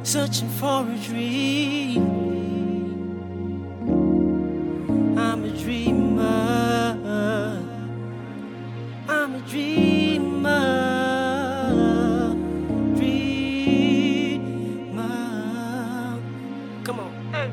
searching for a dream. I'm a dreamer. I'm a dreamer. Dreamer. Come on. Hey.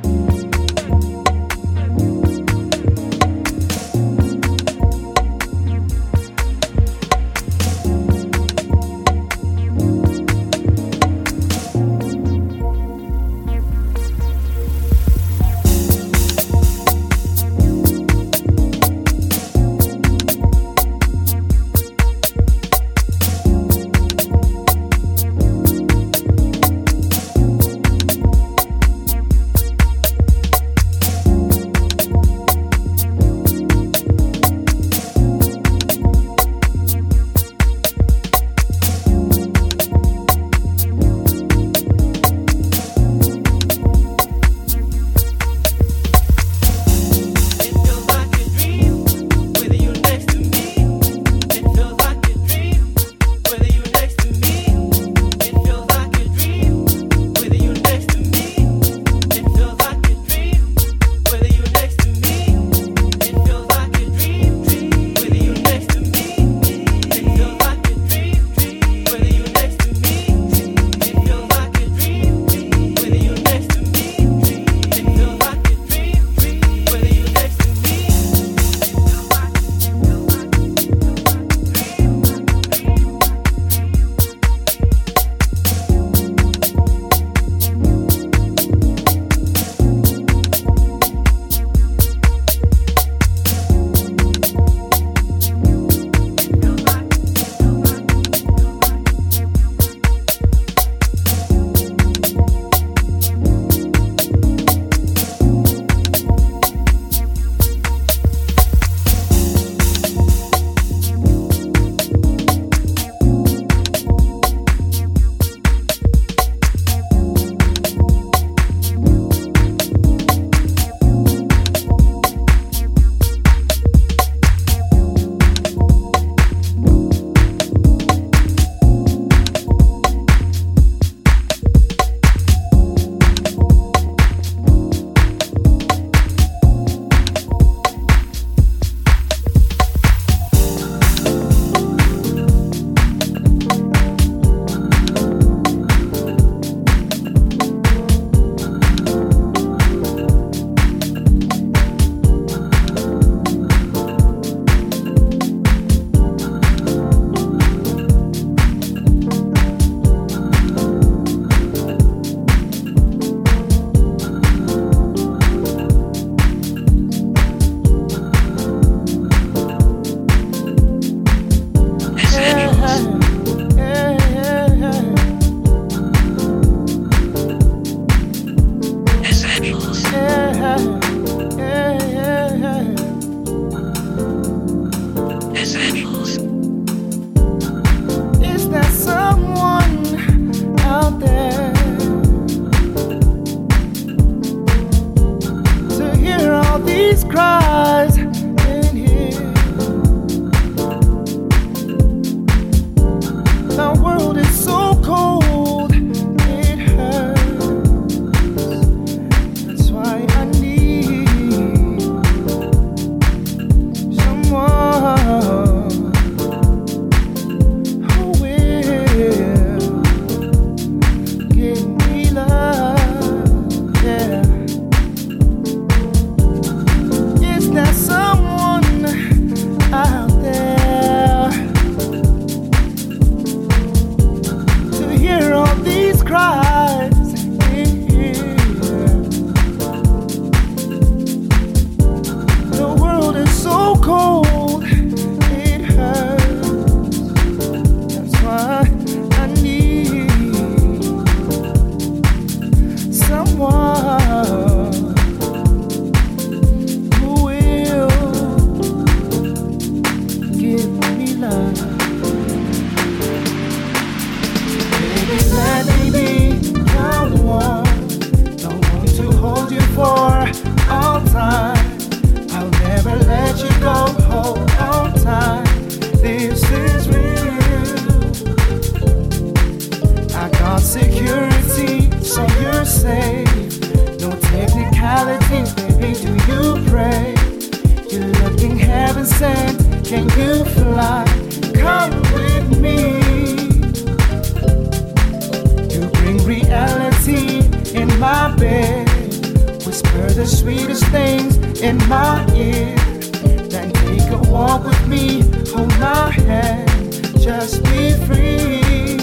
my ear. Then take a walk with me, hold my hand, just be free.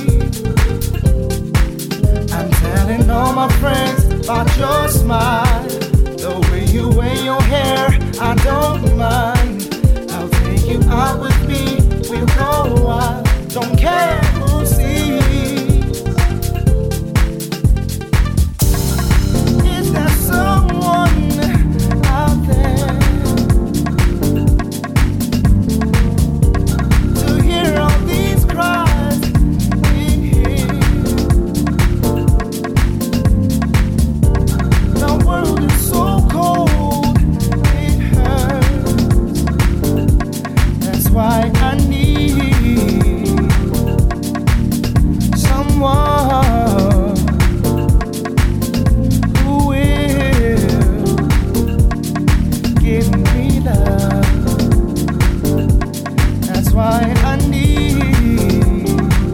I'm telling all my friends about your smile, the way you wear your hair, I don't mind. I'll take you out with me, we'll go wild, don't care who sees. Is there someone out there to hear all these cries in here? The world is so cold, it hurts. That's why I need someone who will give me love. That's why I need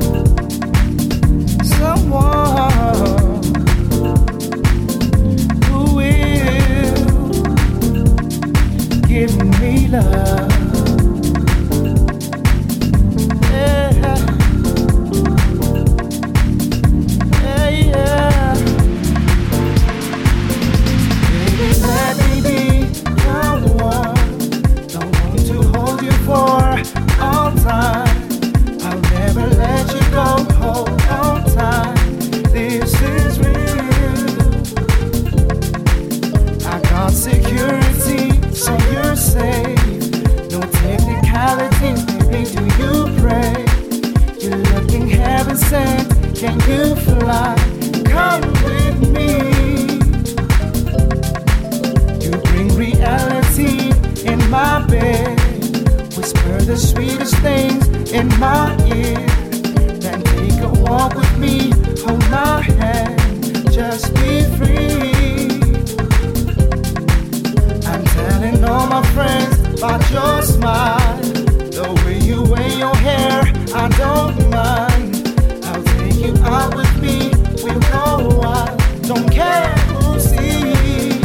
someone who will give me love. Can you fly? Come with me. You bring reality in my bed, whisper the sweetest things in my ear. Then take a walk with me, hold my hand, just be free. I'm telling all my friends about your smile, the way you wear your hair, I don't mind. You out with me, we'll go wild, don't care who sees.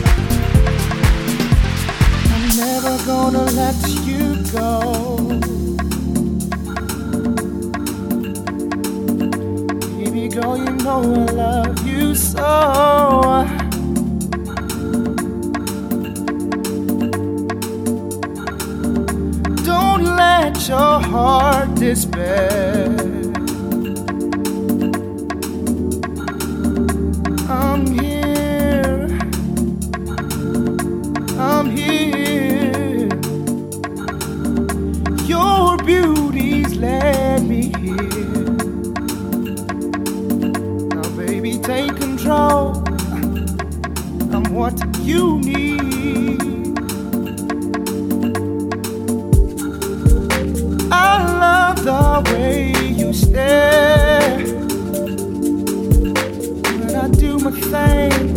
I'm never gonna let you go. Baby girl, you know I love you so. Don't let your heart despair. I'm here. Your beauty's led me here. Now, baby, take control. I'm what you need. I love the way you stare when I do my thing.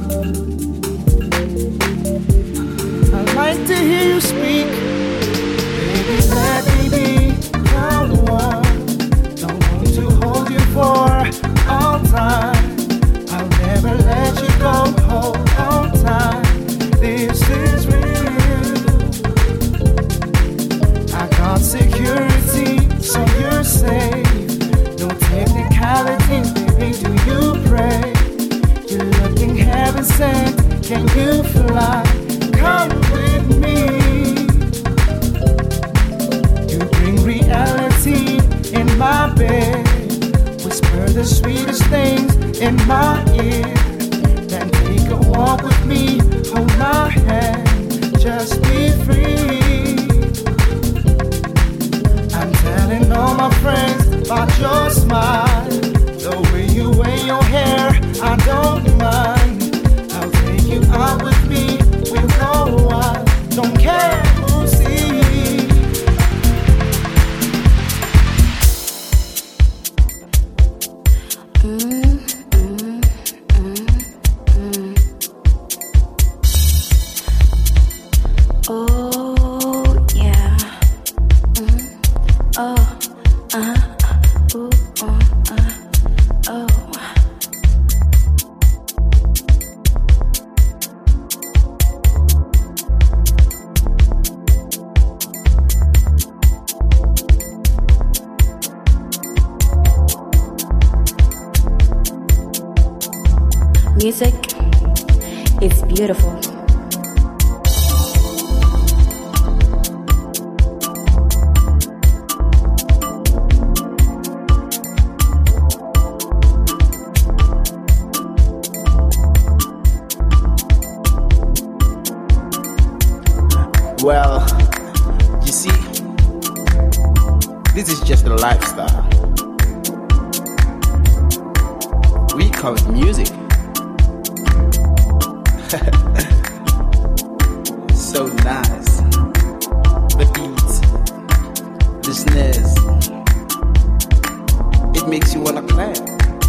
I like to hear you speak. Baby, let me be the one. Don't want to hold you for all time. I'll never let you go, hold on tight. This is real. I got security, so you're safe. No technicalities, baby, do you pray? You're looking heaven sent, can you fly? Come with me. You bring reality in my bed, whisper the sweetest things in my ear. Then take a walk with me, hold my hand, just be free. I'm telling all my friends about your smile, the way you wear your hair, I don't mind. I'll take you out with me, we'll go wild, don't care who sees. Oh yeah. Oh. Music is beautiful. Well, you see, this is just a lifestyle. We call it music. So nice. The beats, the snares. It makes you wanna clap.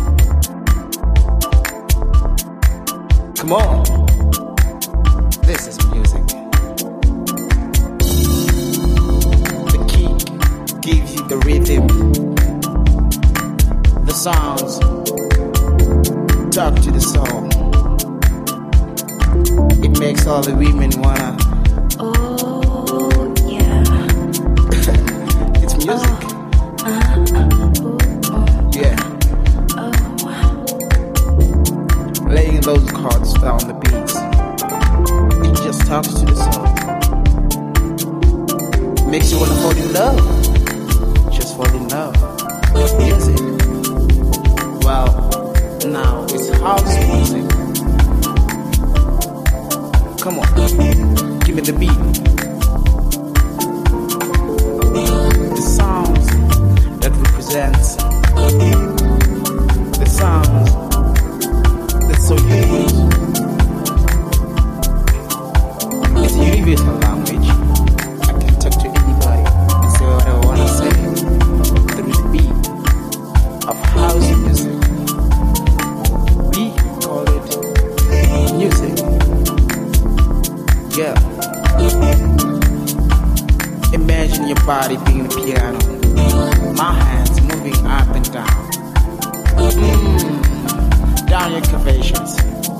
Come on. This is music. The key gives you the rhythm. The sounds talk to the soul. It makes all the women wanna. Oh yeah. It's music. Yeah. Laying those chords down the beats. It just talks to the soul. Makes you wanna fall in love. Just fall in love with music. Well, now it's house music. Come on, give me the beat. The sounds that represents. The sounds that's so unique. It's a universal language. I can talk to anybody and say what I wanna say through the beat of house music. We call it music. Yeah. Imagine your body being the piano. My hands moving up and down. Down your curvaceous.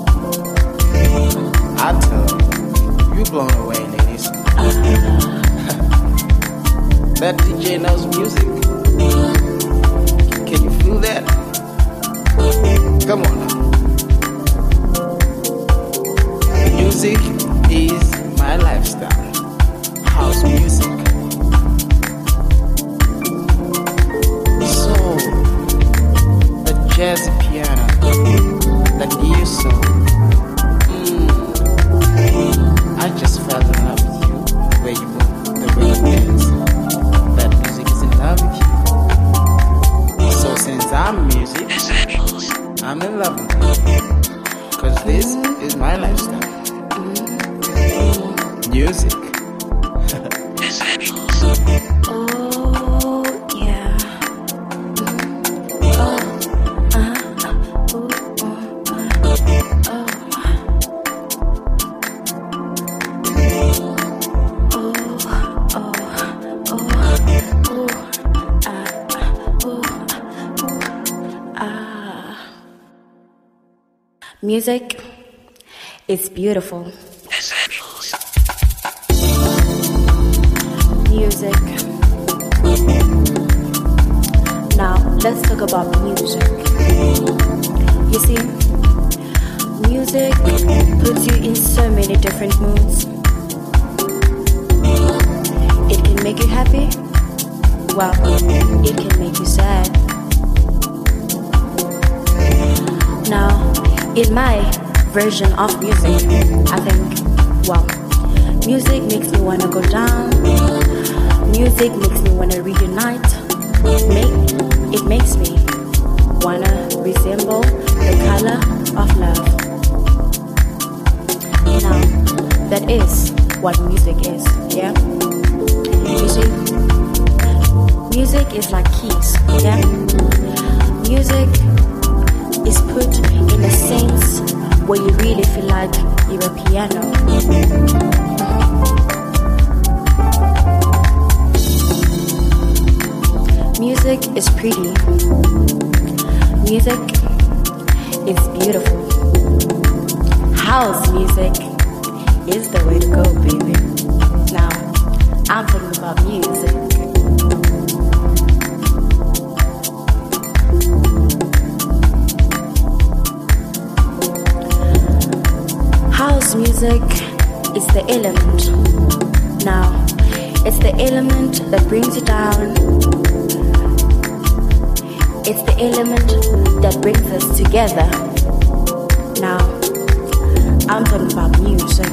I tell you blown away, ladies. That DJ knows music. Can you feel that? Come on now. Music is my lifestyle. House music. Soul. The jazzy piano. That ear soul. I just fell in love with you. The way you move, the way you dance. That music is in love with you. So since I'm music, I'm in love with you. Cause this is my lifestyle. Music. Oh yeah. Music is beautiful. Music. Now, let's talk about music. You see, music puts you in so many different moods. It can make you happy. Well, it can make you sad. Now, in my version of music, I think, well, music makes me wanna go down. Music makes me wanna reunite. It makes me wanna resemble the color of love. Now, that is what music is, yeah? You see, music is like keys, yeah? Music is put in a sense where you really feel like you're a piano. Music is pretty. Music is beautiful. House music is the way to go, baby. Now, I'm talking about music. House music is the element. Now, it's the element that brings you down. It's the element that brings us together. Now, I'm talking about music.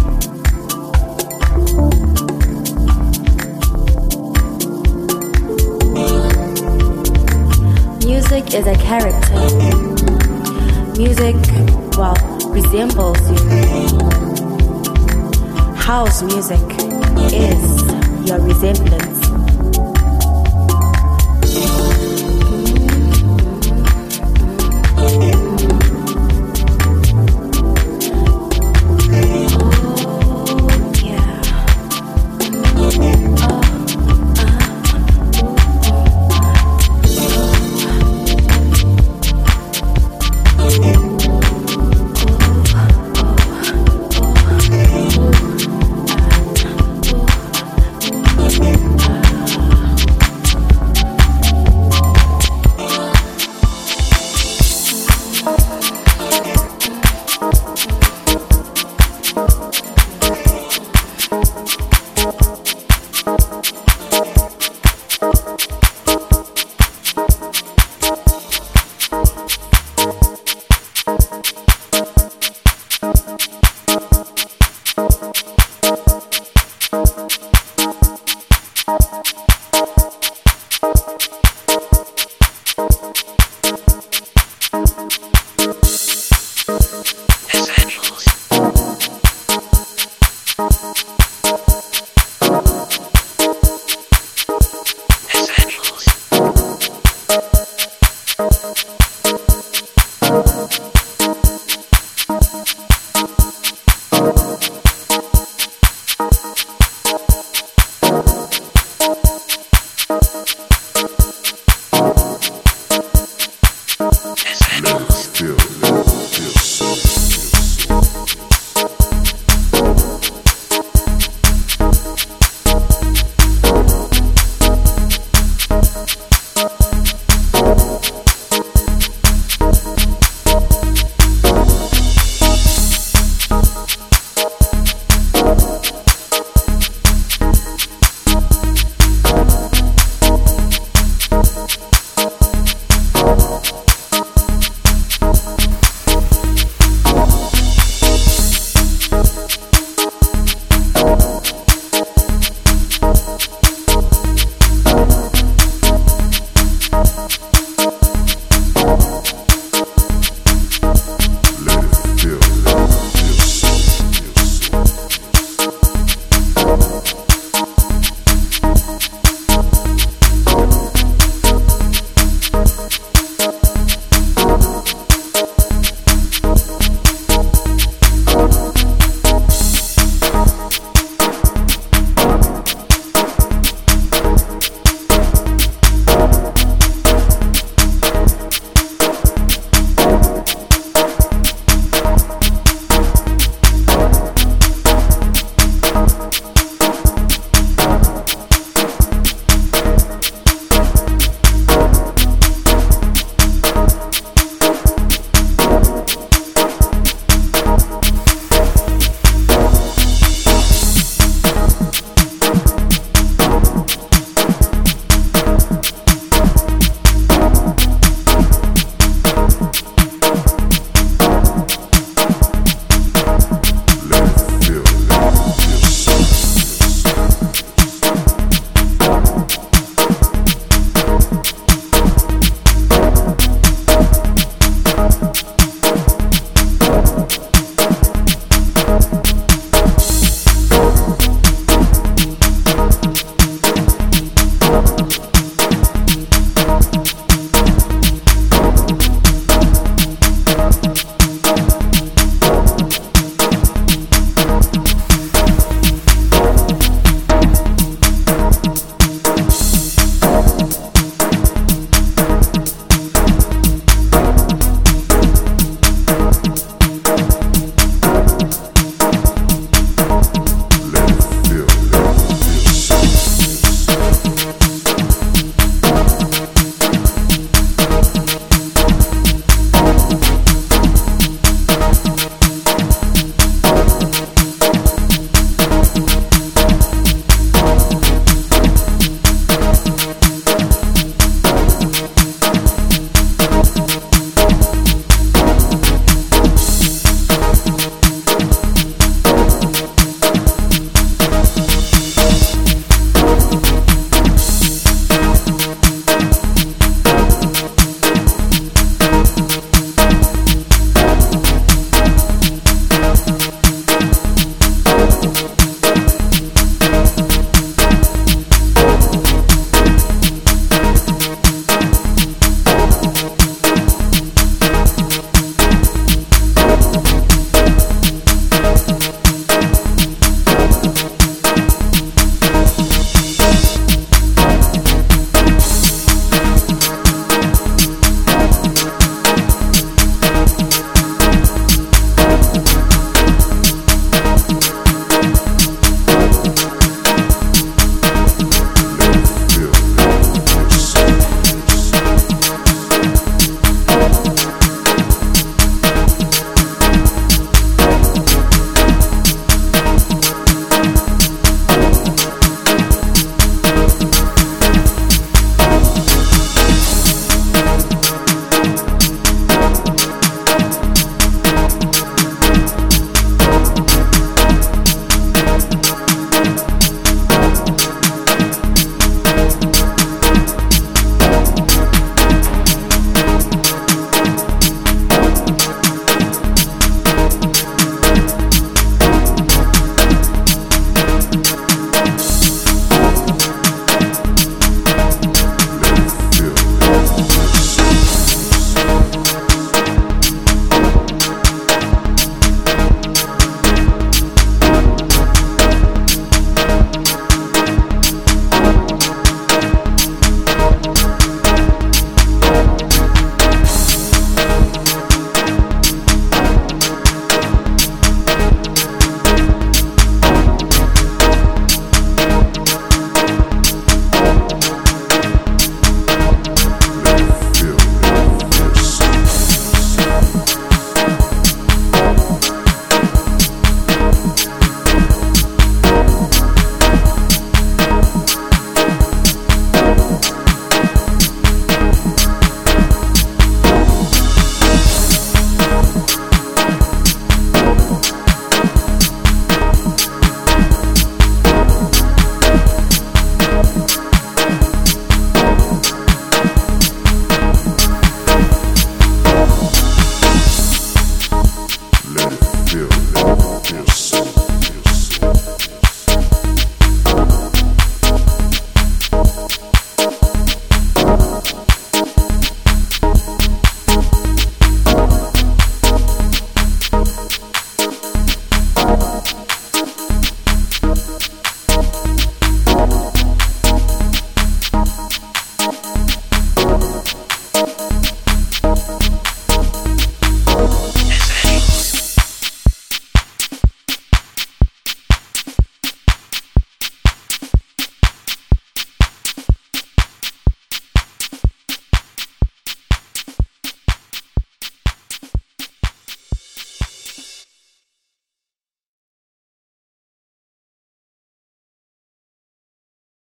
Music is a character. Music, well, resembles you. House music is your resemblance.